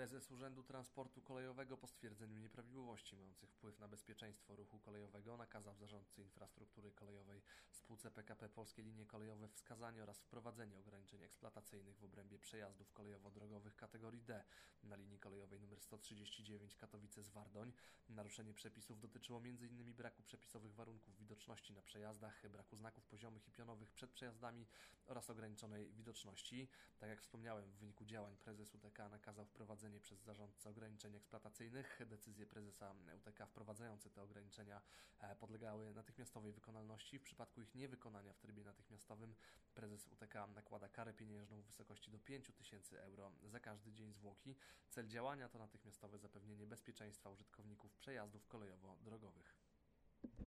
Prezes Urzędu Transportu Kolejowego po stwierdzeniu nieprawidłowości mających wpływ na bezpieczeństwo ruchu kolejowego nakazał zarządcy infrastruktury kolejowej spółce PKP Polskie Linie Kolejowe wskazanie oraz wprowadzenie ograniczeń eksploatacyjnych w obrębie przejazdów kolejowo-drogowych kategorii D na linii kolejowej nr 139 Katowice-Zwardoń. Naruszenie przepisów dotyczyło m.in. braku przepisowych warunków widoczności na przejazdach, braku znaków poziomych i pionowych przed przejazdami oraz ograniczonej widoczności. Tak jak wspomniałem, w wyniku działań prezes UTK nakazał wprowadzenie przez zarządcę ograniczeń eksploatacyjnych. Decyzje prezesa UTK wprowadzające te ograniczenia podlegały natychmiastowej wykonalności. W przypadku ich niewykonania w trybie natychmiastowym prezes UTK nakłada karę pieniężną w wysokości do 5000 euro za każdy dzień zwłoki. Cel działania to natychmiastowe zapewnienie bezpieczeństwa użytkowników przejazdów kolejowo-drogowych.